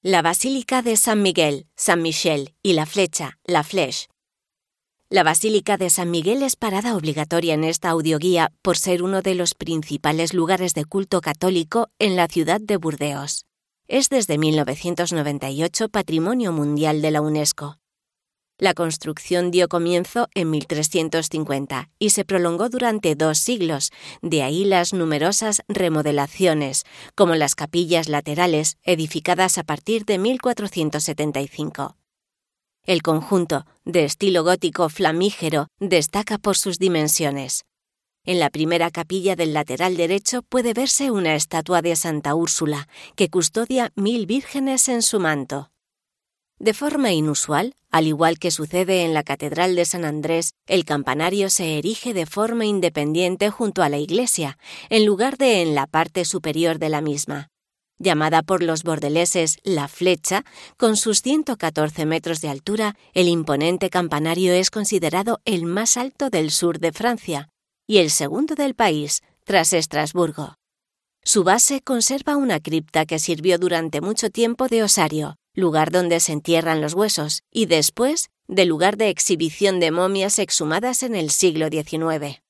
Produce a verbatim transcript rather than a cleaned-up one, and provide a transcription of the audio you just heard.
La Basílica de San Miguel, San Michel y la Flecha, la Flèche. La Basílica de San Miguel es parada obligatoria en esta audioguía por ser uno de los principales lugares de culto católico en la ciudad de Burdeos. Es desde mil novecientos noventa y ocho Patrimonio Mundial de la UNESCO. La construcción dio comienzo en mil trescientos cincuenta y se prolongó durante dos siglos, de ahí las numerosas remodelaciones, como las capillas laterales edificadas a partir de mil cuatrocientos setenta y cinco. El conjunto, de estilo gótico flamígero, destaca por sus dimensiones. En la primera capilla del lateral derecho puede verse una estatua de Santa Úrsula, que custodia mil vírgenes en su manto. De forma inusual, al igual que sucede en la Catedral de San Andrés, el campanario se erige de forma independiente junto a la iglesia, en lugar de en la parte superior de la misma. Llamada por los bordeleses La Flecha, con sus ciento catorce metros de altura, el imponente campanario es considerado el más alto del sur de Francia y el segundo del país, tras Estrasburgo. Su base conserva una cripta que sirvió durante mucho tiempo de osario, lugar donde se entierran los huesos, y después de lugar de exhibición de momias exhumadas en el siglo diecinueve.